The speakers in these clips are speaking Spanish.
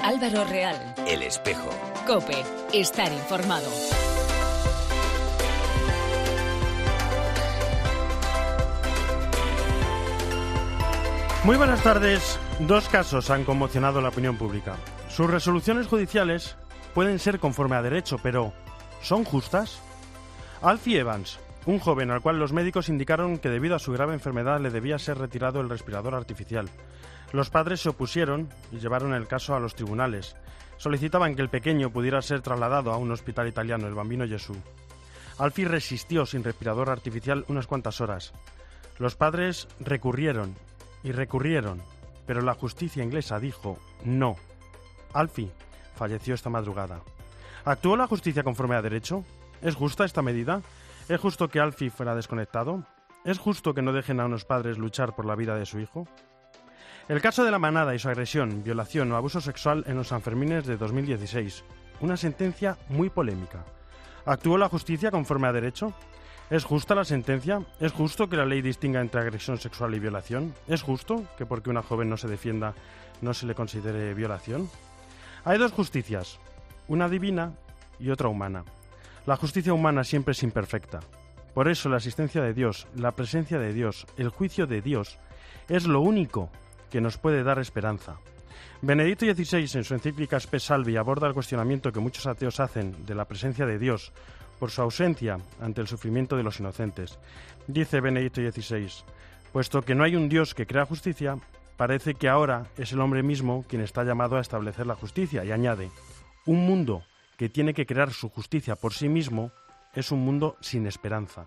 Álvaro Real. El Espejo. COPE. Estar informado. Muy buenas tardes. Dos casos han conmocionado la opinión pública. Sus resoluciones judiciales pueden ser conforme a derecho, pero ¿son justas? Alfie Evans, un joven al cual los médicos indicaron que debido a su grave enfermedad le debía ser retirado el respirador artificial. Los padres se opusieron y llevaron el caso a los tribunales. Solicitaban que el pequeño pudiera ser trasladado a un hospital italiano, el Bambino Gesù. Alfie resistió sin respirador artificial unas cuantas horas. Los padres recurrieron y recurrieron, pero la justicia inglesa dijo no. Alfie falleció esta madrugada. ¿Actuó la justicia conforme a derecho? ¿Es justa esta medida? ¿Es justo que Alfie fuera desconectado? ¿Es justo que no dejen a unos padres luchar por la vida de su hijo? El caso de La Manada y su agresión, violación o abuso sexual en los Sanfermines de 2016. Una sentencia muy polémica. ¿Actuó la justicia conforme a derecho? ¿Es justa la sentencia? ¿Es justo que la ley distinga entre agresión sexual y violación? ¿Es justo que porque una joven no se defienda no se le considere violación? Hay dos justicias, una divina y otra humana. La justicia humana siempre es imperfecta. Por eso la asistencia de Dios, la presencia de Dios, el juicio de Dios es lo único que nos puede dar esperanza. Benedicto XVI, en su encíclica Spe Salvi, aborda el cuestionamiento que muchos ateos hacen de la presencia de Dios por su ausencia ante el sufrimiento de los inocentes. Dice Benedicto XVI, puesto que no hay un Dios que crea justicia, parece que ahora es el hombre mismo quien está llamado a establecer la justicia, y añade, un mundo que tiene que crear su justicia por sí mismo es un mundo sin esperanza.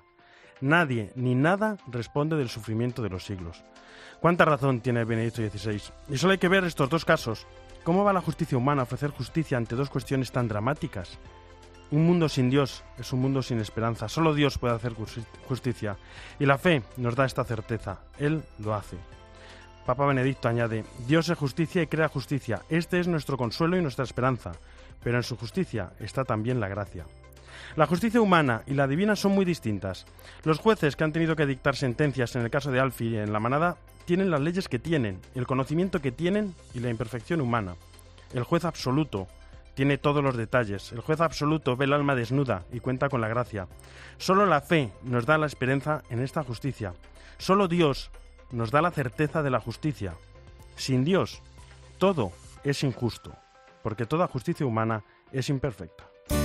Nadie ni nada responde del sufrimiento de los siglos. ¿Cuánta razón tiene Benedicto XVI? Y solo hay que ver estos dos casos. ¿Cómo va la justicia humana a ofrecer justicia ante dos cuestiones tan dramáticas? Un mundo sin Dios es un mundo sin esperanza. Solo Dios puede hacer justicia. Y la fe nos da esta certeza. Él lo hace. Papa Benedicto añade, Dios es justicia y crea justicia. Este es nuestro consuelo y nuestra esperanza. Pero en su justicia está también la gracia. La justicia humana y la divina son muy distintas. Los jueces que han tenido que dictar sentencias en el caso de Alfie en La Manada tienen las leyes que tienen, el conocimiento que tienen y la imperfección humana. El juez absoluto tiene todos los detalles. El juez absoluto ve el alma desnuda y cuenta con la gracia. Solo la fe nos da la esperanza en esta justicia. Solo Dios nos da la certeza de la justicia. Sin Dios, todo es injusto, porque toda justicia humana es imperfecta.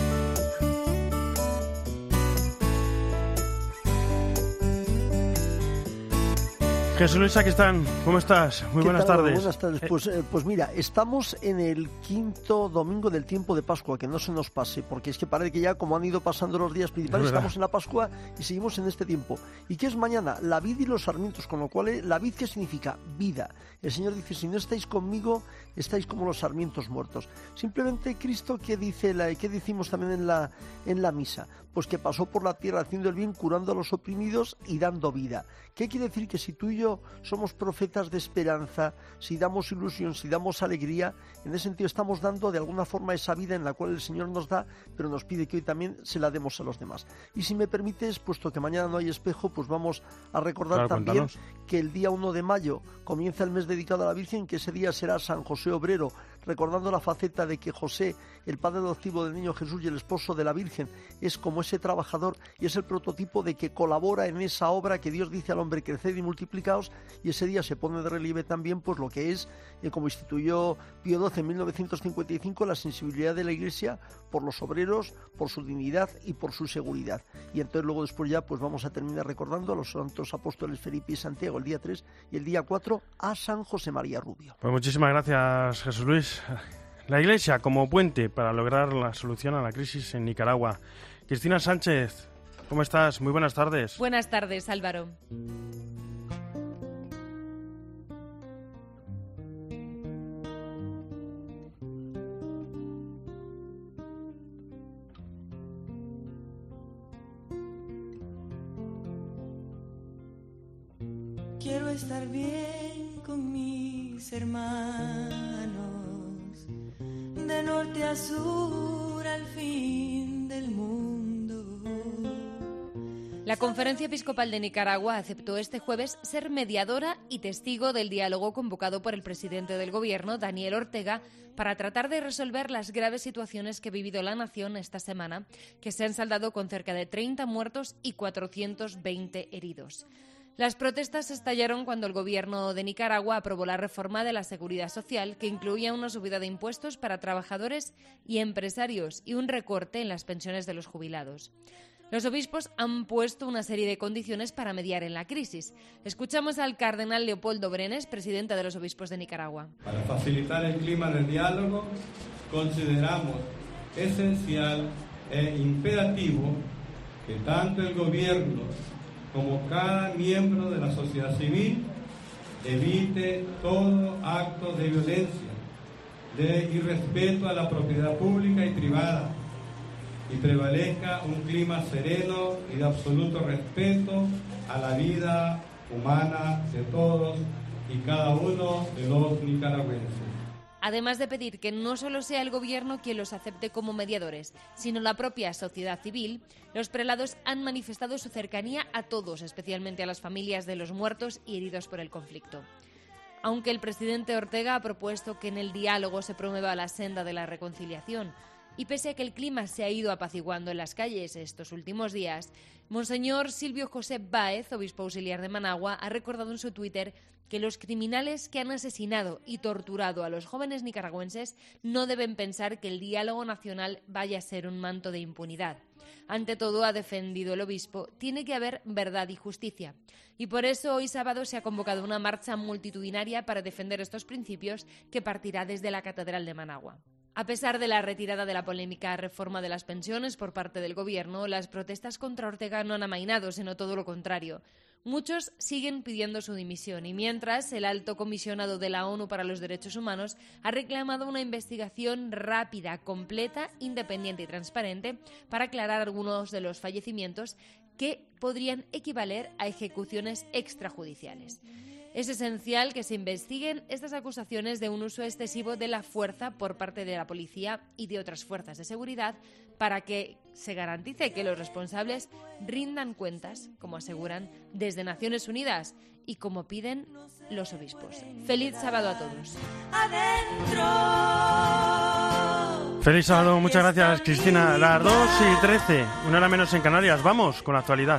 Jesús Luis Sacristán, ¿cómo estás? Muy buenas tardes. Buenas tardes. Pues mira, estamos en el quinto domingo del tiempo de Pascua, que no se nos pase, porque es que parece que ya como han ido pasando los días principales, estamos en la Pascua y seguimos en este tiempo. ¿Y qué es mañana? La vid y los sarmientos, con lo cual, ¿la vid qué significa? Vida. El Señor dice, si no estáis conmigo, estáis como los sarmientos muertos. Simplemente Cristo, ¿qué decimos también en la misa? Pues que pasó por la tierra haciendo el bien, curando a los oprimidos y dando vida. ¿Qué quiere decir? Que si tú y yo somos profetas de esperanza, si damos ilusión, si damos alegría, en ese sentido estamos dando de alguna forma esa vida en la cual el Señor nos da, pero nos pide que hoy también se la demos a los demás. Y si me permites, puesto que mañana no hay espejo, pues vamos a recordar también que el día 1 de mayo comienza el mes dedicado a la Virgen, que ese día será San José Obrero, recordando la faceta de que José, el padre adoptivo del niño Jesús y el esposo de la Virgen, es como ese trabajador y es el prototipo de que colabora en esa obra que Dios dice al hombre, creced y multiplicaos, y ese día se pone de relieve también pues lo que es, como instituyó Pío XII en 1955, la sensibilidad de la Iglesia por los obreros, por su dignidad y por su seguridad. Y entonces luego después ya pues vamos a terminar recordando a los santos apóstoles Felipe y Santiago el día 3 y el día 4 a San José María Rubio. Pues muchísimas gracias, Jesús Luis. La Iglesia como puente para lograr la solución a la crisis en Nicaragua. Cristina Sánchez, ¿cómo estás? Muy buenas tardes. Buenas tardes, Álvaro. Quiero estar bien con mis hermanos, de norte a sur, al fin del mundo. La Conferencia Episcopal de Nicaragua aceptó este jueves ser mediadora y testigo del diálogo convocado por el presidente del gobierno, Daniel Ortega, para tratar de resolver las graves situaciones que ha vivido la nación esta semana, que se han saldado con cerca de 30 muertos y 420 heridos. Las protestas estallaron cuando el gobierno de Nicaragua aprobó la reforma de la Seguridad Social, que incluía una subida de impuestos para trabajadores y empresarios y un recorte en las pensiones de los jubilados. Los obispos han puesto una serie de condiciones para mediar en la crisis. Escuchamos al cardenal Leopoldo Brenes, presidente de los obispos de Nicaragua. Para facilitar el clima del diálogo, consideramos esencial e imperativo que tanto el gobierno como cada miembro de la sociedad civil evite todo acto de violencia, de irrespeto a la propiedad pública y privada, y prevalezca un clima sereno y de absoluto respeto a la vida humana de todos y cada uno de los nicaragüenses. Además de pedir que no solo sea el gobierno quien los acepte como mediadores, sino la propia sociedad civil, los prelados han manifestado su cercanía a todos, especialmente a las familias de los muertos y heridos por el conflicto. Aunque el presidente Ortega ha propuesto que en el diálogo se promueva la senda de la reconciliación, y pese a que el clima se ha ido apaciguando en las calles estos últimos días, Monseñor Silvio José Báez, obispo auxiliar de Managua, ha recordado en su Twitter que los criminales que han asesinado y torturado a los jóvenes nicaragüenses no deben pensar que el diálogo nacional vaya a ser un manto de impunidad. Ante todo, ha defendido el obispo, tiene que haber verdad y justicia. Y por eso hoy sábado se ha convocado una marcha multitudinaria para defender estos principios que partirá desde la Catedral de Managua. A pesar de la retirada de la polémica reforma de las pensiones por parte del gobierno, las protestas contra Ortega no han amainado, sino todo lo contrario. Muchos siguen pidiendo su dimisión y mientras el alto comisionado de la ONU para los Derechos Humanos ha reclamado una investigación rápida, completa, independiente y transparente para aclarar algunos de los fallecimientos que podrían equivaler a ejecuciones extrajudiciales. Es esencial que se investiguen estas acusaciones de un uso excesivo de la fuerza por parte de la policía y de otras fuerzas de seguridad para que se garantice que los responsables rindan cuentas, como aseguran desde Naciones Unidas y como piden los obispos. Feliz sábado a todos. Feliz sábado, muchas gracias, Cristina. Las 2:13, una hora menos en Canarias. Vamos con la actualidad.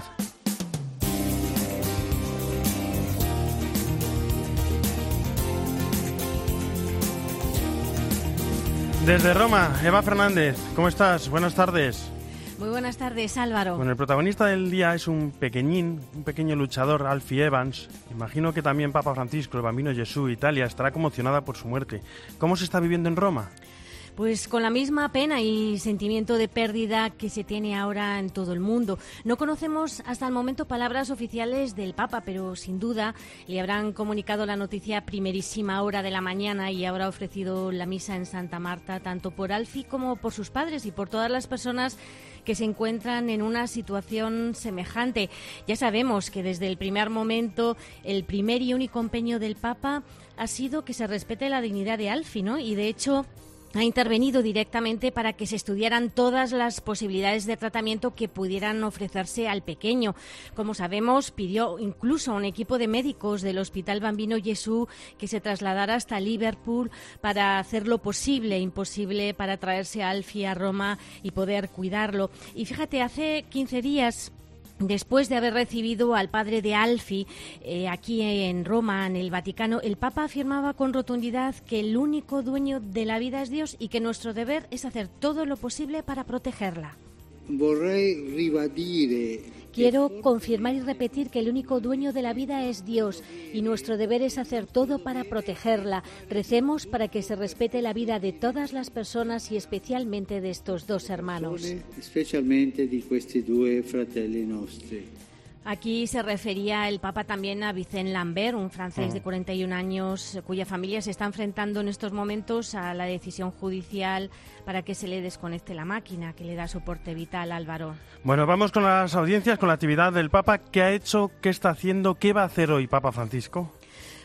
Desde Roma, Eva Fernández, ¿cómo estás? Buenas tardes. Muy buenas tardes, Álvaro. Bueno, el protagonista del día es un pequeño luchador, Alfie Evans. Imagino que también Papa Francisco, el Bambino Gesù, Italia, estará conmocionada por su muerte. ¿Cómo se está viviendo en Roma? Pues con la misma pena y sentimiento de pérdida que se tiene ahora en todo el mundo. No conocemos hasta el momento palabras oficiales del Papa, pero sin duda le habrán comunicado la noticia a primerísima hora de la mañana y habrá ofrecido la misa en Santa Marta, tanto por Alfie como por sus padres y por todas las personas que se encuentran en una situación semejante. Ya sabemos que desde el primer momento el primer y único empeño del Papa ha sido que se respete la dignidad de Alfie, ¿no? Y de hecho ha intervenido directamente para que se estudiaran todas las posibilidades de tratamiento que pudieran ofrecerse al pequeño. Como sabemos, pidió incluso a un equipo de médicos del Hospital Bambino Gesù que se trasladara hasta Liverpool para hacer lo posible e imposible para traerse a Alfie a Roma y poder cuidarlo. Y fíjate, hace 15 días... Después de haber recibido al padre de Alfie aquí en Roma, en el Vaticano, el Papa afirmaba con rotundidad que el único dueño de la vida es Dios y que nuestro deber es hacer todo lo posible para protegerla. Quiero confirmar y repetir que el único dueño de la vida es Dios y nuestro deber es hacer todo para protegerla. Recemos para que se respete la vida de todas las personas y especialmente de estos dos hermanos. Especialmente de estos dos fratelli nostri. Aquí se refería el Papa también a Vicent Lambert, un francés de 41 años cuya familia se está enfrentando en estos momentos a la decisión judicial para que se le desconecte la máquina que le da soporte vital, Álvaro. Bueno, vamos con las audiencias, con la actividad del Papa. ¿Qué ha hecho? ¿Qué está haciendo? ¿Qué va a hacer hoy Papa Francisco?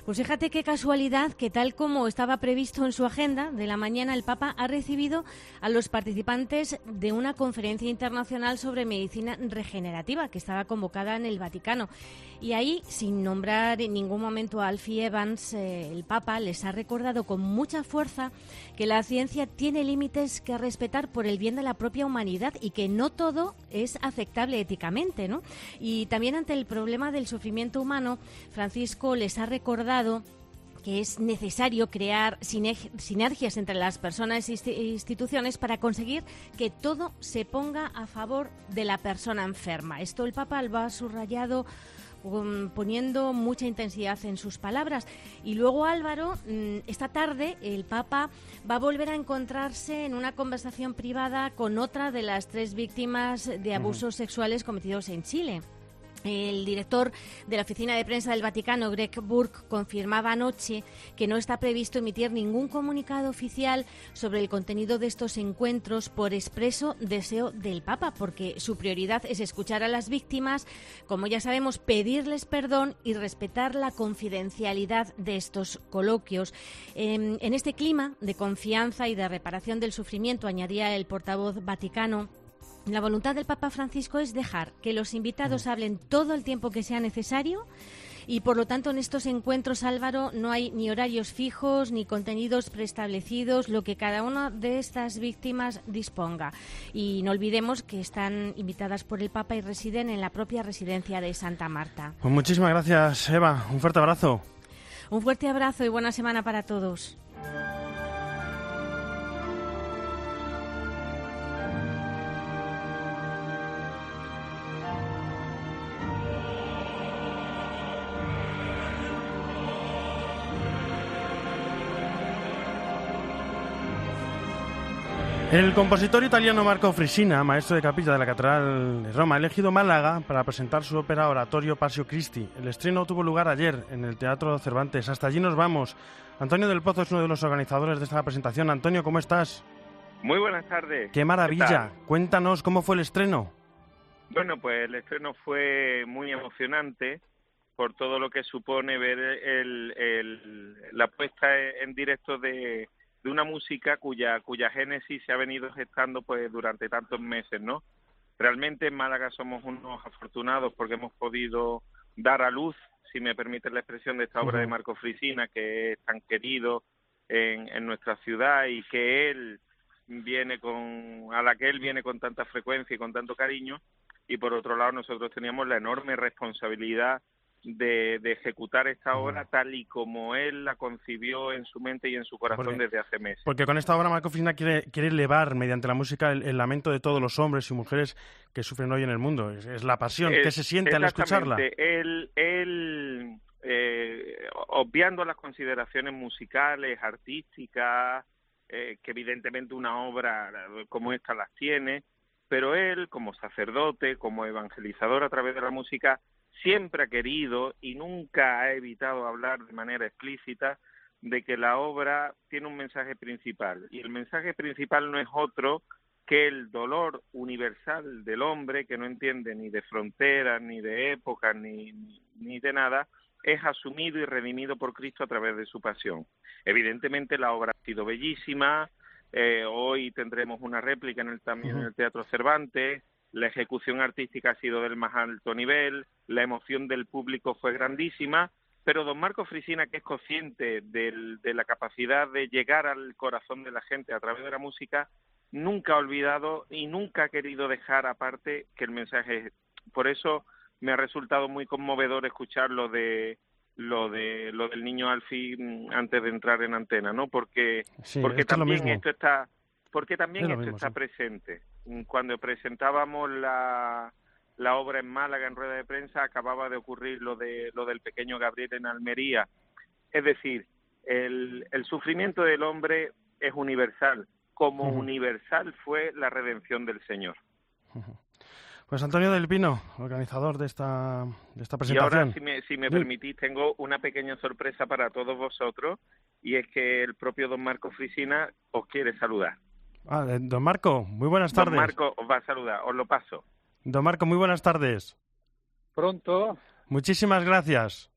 Pues fíjate qué casualidad que, tal como estaba previsto en su agenda de la mañana, el Papa ha recibido a los participantes de una conferencia internacional sobre medicina regenerativa que estaba convocada en el Vaticano. Y ahí, sin nombrar en ningún momento a Alfie Evans, el Papa les ha recordado con mucha fuerza que la ciencia tiene límites que respetar por el bien de la propia humanidad y que no todo es aceptable éticamente, ¿no? Y también ante el problema del sufrimiento humano, Francisco les ha recordado que es necesario crear sinergias entre las personas e instituciones para conseguir que todo se ponga a favor de la persona enferma. Esto el Papa lo ha subrayado poniendo mucha intensidad en sus palabras. Y luego, Álvaro, esta tarde el Papa va a volver a encontrarse en una conversación privada con otra de las 3 víctimas de abusos sexuales cometidos en Chile. El director de la Oficina de Prensa del Vaticano, Greg Burke, confirmaba anoche que no está previsto emitir ningún comunicado oficial sobre el contenido de estos encuentros por expreso deseo del Papa, porque su prioridad es escuchar a las víctimas, como ya sabemos, pedirles perdón y respetar la confidencialidad de estos coloquios. En este clima de confianza y de reparación del sufrimiento, añadía el portavoz vaticano, la voluntad del Papa Francisco es dejar que los invitados hablen todo el tiempo que sea necesario y, por lo tanto, en estos encuentros, Álvaro, no hay ni horarios fijos ni contenidos preestablecidos, lo que cada una de estas víctimas disponga. Y no olvidemos que están invitadas por el Papa y residen en la propia residencia de Santa Marta. Pues muchísimas gracias, Eva. Un fuerte abrazo. Un fuerte abrazo y buena semana para todos. El compositor italiano Marco Frisina, maestro de capilla de la Catedral de Roma, ha elegido Málaga para presentar su ópera Oratorio Passio Christi. El estreno tuvo lugar ayer en el Teatro Cervantes. Hasta allí nos vamos. Antonio del Pozo es uno de los organizadores de esta presentación. Antonio, ¿cómo estás? Muy buenas tardes. ¡Qué maravilla! Cuéntanos cómo fue el estreno. Bueno, pues el estreno fue muy emocionante por todo lo que supone ver la puesta en directo de una música cuya génesis se ha venido gestando pues durante tantos meses, ¿no? Realmente en Málaga somos unos afortunados porque hemos podido dar a luz, si me permiten la expresión, de esta obra de Marco Frisina, que es tan querido en nuestra ciudad y que a la que él viene con tanta frecuencia y con tanto cariño. Y por otro lado, nosotros teníamos la enorme responsabilidad de ejecutar esta obra tal y como él la concibió en su mente y en su corazón desde hace meses. Porque con esta obra Marco Frisina quiere elevar mediante la música el lamento de todos los hombres y mujeres que sufren hoy en el mundo. Es la pasión. ¿Qué se siente al escucharla? Él obviando las consideraciones musicales, artísticas, que evidentemente una obra como esta las tiene, pero él, como sacerdote, como evangelizador a través de la música, siempre ha querido y nunca ha evitado hablar de manera explícita de que la obra tiene un mensaje principal. Y el mensaje principal no es otro que el dolor universal del hombre, que no entiende ni de fronteras, ni de épocas, ni de nada, es asumido y redimido por Cristo a través de su pasión. Evidentemente la obra ha sido bellísima. Hoy tendremos una réplica también en el Teatro Cervantes. La ejecución artística ha sido del más alto nivel, la emoción del público fue grandísima, pero don Marco Frisina, que es consciente de la capacidad de llegar al corazón de la gente a través de la música, nunca ha olvidado y nunca ha querido dejar aparte que el mensaje. Por eso me ha resultado muy conmovedor escuchar lo del niño Alfie antes de entrar en antena, ¿no? Porque también esto está presente. Cuando presentábamos la obra en Málaga en rueda de prensa, acababa de ocurrir lo del pequeño Gabriel en Almería. Es decir, el sufrimiento del hombre es universal, como universal fue la redención del Señor. Pues Antonio del Pino, organizador de esta presentación. Y ahora, si me permitís, tengo una pequeña sorpresa para todos vosotros, y es que el propio don Marco Frisina os quiere saludar. Don Marco, muy buenas tardes. Don Marco os va a saludar, os lo paso. Don Marco, muy buenas tardes. Pronto. Muchísimas gracias.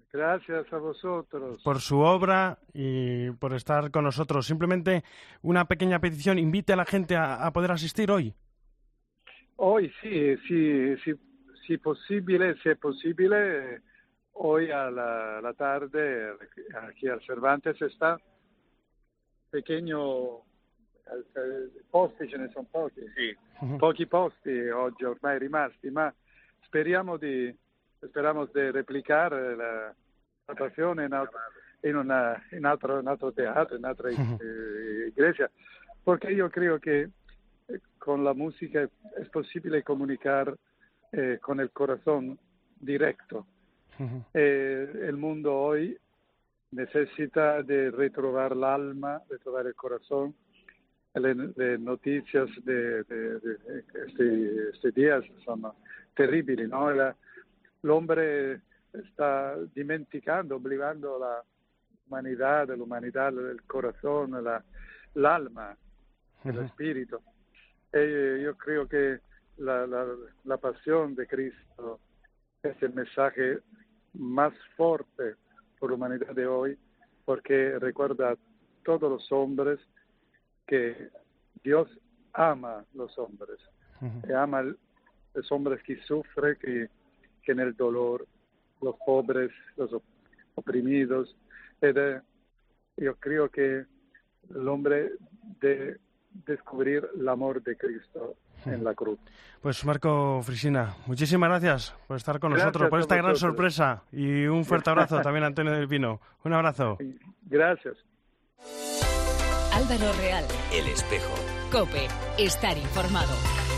Gracias a vosotros. Por su obra y por estar con nosotros. Simplemente una pequeña petición, invite a la gente a poder asistir hoy. Hoy sí, si es posible, hoy a la tarde, aquí al Cervantes está pequeño, posti ce ne sono pochi, sì. Pochi posti oggi ormai rimasti, ma speriamo di replicare la passione in un altro teatro, in un'altra iglesia, porque yo creo que con la música es posible comunicar con el corazón directo. El mundo hoy necesita de retrobar el el corazón. Le noticias de estos días son terribles, ¿no? El hombre está olvidando la humanidad, el corazón, el alma, el espíritu. Yo creo que la pasión de Cristo es el mensaje más fuerte por la humanidad de hoy, porque recuerda a todos los hombres que Dios ama a los hombres, que ama a los hombres que sufren, que en el dolor, los pobres, los oprimidos. Yo creo que el hombre debe descubrir el amor de Cristo en la cruz. Pues Marco Frisina, muchísimas gracias por estar con nosotros, por esta gran sorpresa, y un fuerte abrazo también a Antonio del Pino. Un abrazo. Gracias. Álvaro Real. El Espejo. COPE. Estar informado.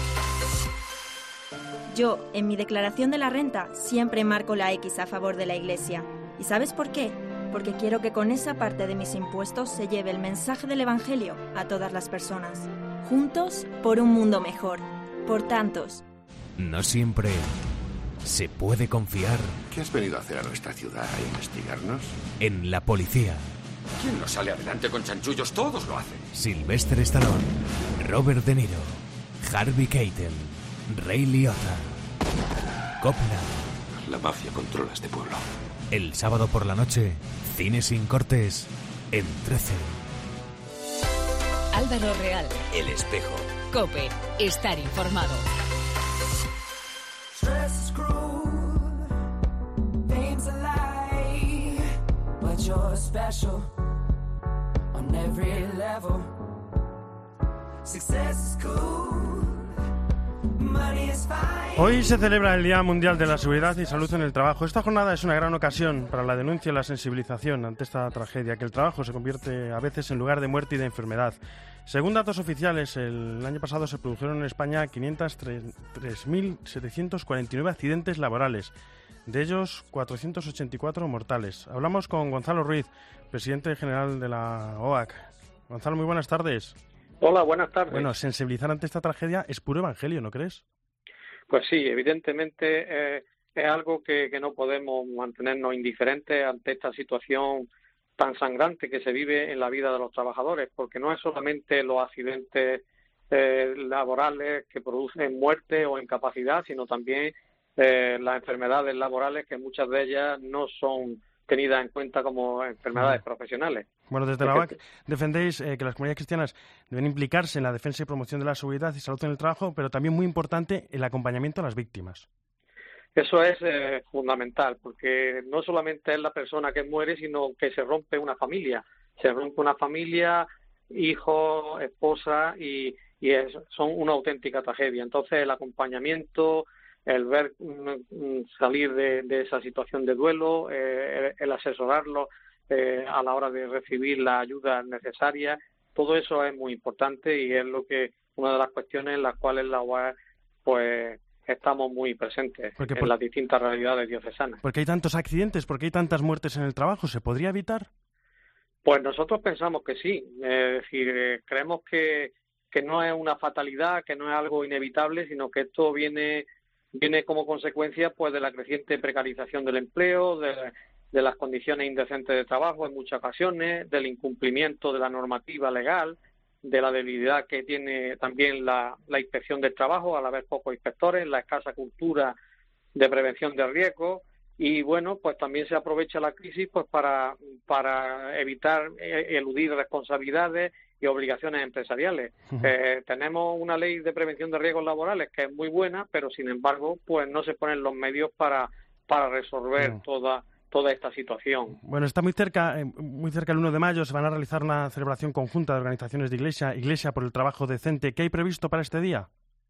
Yo, en mi declaración de la renta, siempre marco la X a favor de la Iglesia. ¿Y sabes por qué? Porque quiero que con esa parte de mis impuestos se lleve el mensaje del Evangelio a todas las personas. Juntos por un mundo mejor. Por tantos. No siempre se puede confiar. ¿Qué has venido a hacer a nuestra ciudad? ¿A investigarnos? En la policía. ¿Quién no sale adelante con chanchullos? Todos lo hacen. Sylvester Stallone, Robert De Niro, Harvey Keitel, Ray Liotta, Coppola. La mafia controla este pueblo. El sábado por la noche, Cine sin cortes, en 13. Álvaro Real. El Espejo. COPE. Estar informado. Hoy se celebra el Día Mundial de la Seguridad y Salud en el Trabajo. Esta jornada es una gran ocasión para la denuncia y la sensibilización ante esta tragedia, que el trabajo se convierte a veces en lugar de muerte y de enfermedad. Según datos oficiales, el año pasado se produjeron en España 503.749 accidentes laborales, de ellos 484 mortales. Hablamos con Gonzalo Ruiz, presidente general de la OAC. Gonzalo, muy buenas tardes. Hola, buenas tardes. Bueno, sensibilizar ante esta tragedia es puro evangelio, ¿no crees? Pues sí, evidentemente es algo que no podemos mantenernos indiferentes ante esta situación tan sangrante que se vive en la vida de los trabajadores, porque no es solamente los accidentes laborales que producen muerte o incapacidad, sino también las enfermedades laborales, que muchas de ellas no son tenidas en cuenta como enfermedades profesionales. Bueno, desde la OAC defendéis que las comunidades cristianas deben implicarse en la defensa y promoción de la seguridad y salud en el trabajo, pero también muy importante el acompañamiento a las víctimas. Eso es fundamental, porque no solamente es la persona que muere, sino que se rompe una familia. Se rompe una familia, hijos, esposa, y son una auténtica tragedia. Entonces, el acompañamiento, el ver salir de esa situación de duelo, el asesorarlo a la hora de recibir la ayuda necesaria, todo eso es muy importante y es una de las cuestiones en las cuales la OAC pues estamos muy presentes en las distintas realidades diocesanas. ¿Por qué hay tantos accidentes? ¿Por qué hay tantas muertes en el trabajo? ¿Se podría evitar? Pues nosotros pensamos que sí. Es decir, creemos que no es una fatalidad, que no es algo inevitable, sino que esto viene como consecuencia pues de la creciente precarización del empleo, de las condiciones indecentes de trabajo en muchas ocasiones, del incumplimiento de la normativa legal, de la debilidad que tiene también la inspección del trabajo al haber pocos inspectores, la escasa cultura de prevención de riesgos y bueno, pues también se aprovecha la crisis pues para evitar eludir responsabilidades y obligaciones empresariales. Tenemos una ley de prevención de riesgos laborales que es muy buena, pero sin embargo pues no se ponen los medios para resolver toda esta situación. Bueno, está muy cerca el 1 de mayo, se van a realizar una celebración conjunta de organizaciones de Iglesia por el trabajo decente. ¿Qué hay previsto para este día?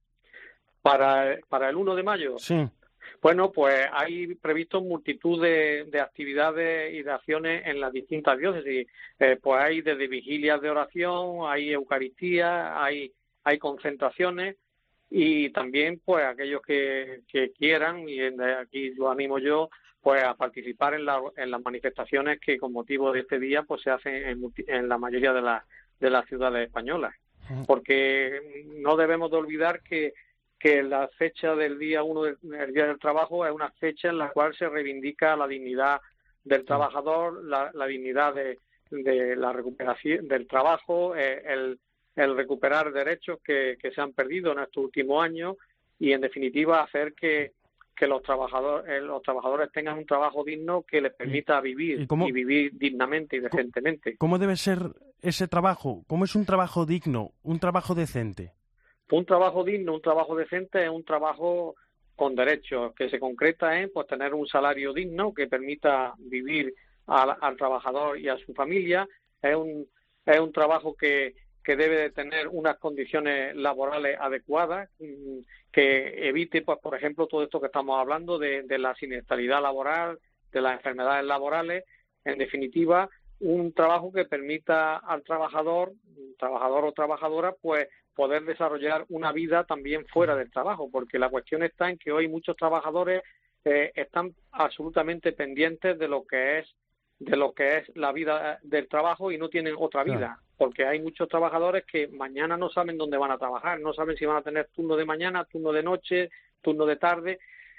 Para el 1 de mayo. Sí. Bueno, pues hay previsto multitud de actividades y de acciones en las distintas diócesis. Pues hay desde vigilias de oración, hay Eucaristía, hay concentraciones y también pues aquellos que quieran, y aquí lo animo yo, pues a participar en las manifestaciones que con motivo de este día pues se hacen en la mayoría de las ciudades españolas. Porque no debemos de olvidar que la fecha del día 1 del Día del Trabajo es una fecha en la cual se reivindica la dignidad del trabajador, la dignidad de la recuperación del trabajo, el recuperar derechos que se han perdido en estos últimos años y, en definitiva, hacer que los trabajadores tengan un trabajo digno que les permita vivir y vivir dignamente y decentemente. ¿Cómo debe ser ese trabajo? ¿Cómo es un trabajo digno, un trabajo decente? Un trabajo digno, un trabajo decente es un trabajo con derechos, que se concreta en pues tener un salario digno que permita vivir al trabajador y a su familia. Es un trabajo que debe de tener unas condiciones laborales adecuadas, que evite, pues por ejemplo, todo esto que estamos hablando de la siniestralidad laboral, de las enfermedades laborales. En definitiva, un trabajo que permita al trabajador o trabajadora, pues poder desarrollar una vida también fuera del trabajo, porque la cuestión está en que hoy muchos trabajadores están absolutamente pendientes de lo que es la vida del trabajo y no tienen otra vida, porque hay muchos trabajadores que mañana no saben dónde van a trabajar, no saben si van a tener turno de mañana, turno de noche, turno de tarde,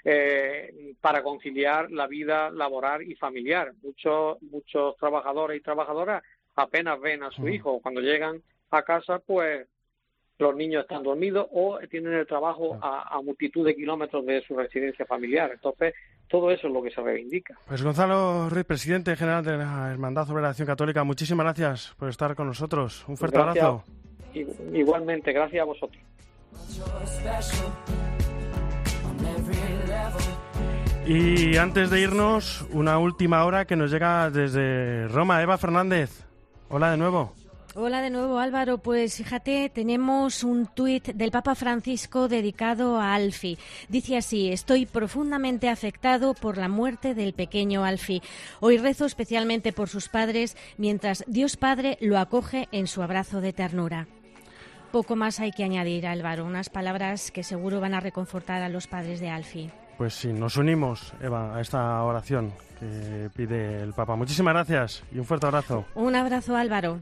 para conciliar la vida laboral y familiar. Muchos trabajadores y trabajadoras apenas ven a su hijo. Cuando llegan a casa, pues los niños están dormidos o tienen el trabajo a multitud de kilómetros de su residencia familiar. Entonces, todo eso es lo que se reivindica. Pues Gonzalo Ruiz, presidente general de la Hermandad Obrera de Acción Católica, muchísimas gracias por estar con nosotros. Un fuerte abrazo. Igualmente, gracias a vosotros. Y antes de irnos, una última hora que nos llega desde Roma. Eva Fernández, hola de nuevo. Hola de nuevo, Álvaro. Pues fíjate, tenemos un tuit del Papa Francisco dedicado a Alfie. Dice así: estoy profundamente afectado por la muerte del pequeño Alfie. Hoy rezo especialmente por sus padres, mientras Dios Padre lo acoge en su abrazo de ternura. Poco más hay que añadir, Álvaro. Unas palabras que seguro van a reconfortar a los padres de Alfie. Pues sí, nos unimos, Eva, a esta oración que pide el Papa. Muchísimas gracias y un fuerte abrazo. Un abrazo, Álvaro.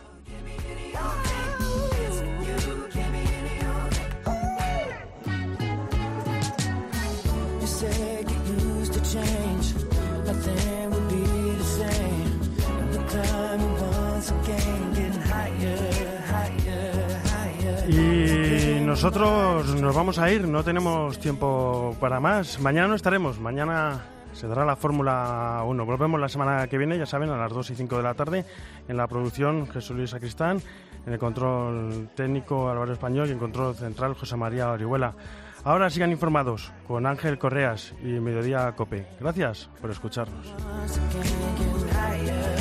Y nosotros nos vamos a ir, no tenemos tiempo para más. Mañana no estaremos, mañana se dará la Fórmula 1. Volvemos la semana que viene, ya saben, a las 2 y 5 de la tarde. En la producción, Jesús Luis Sacristán. En el control técnico, Álvaro Español. Y en control central, José María Orihuela. Ahora sigan informados con Ángel Correas y Mediodía Cope. Gracias por escucharnos.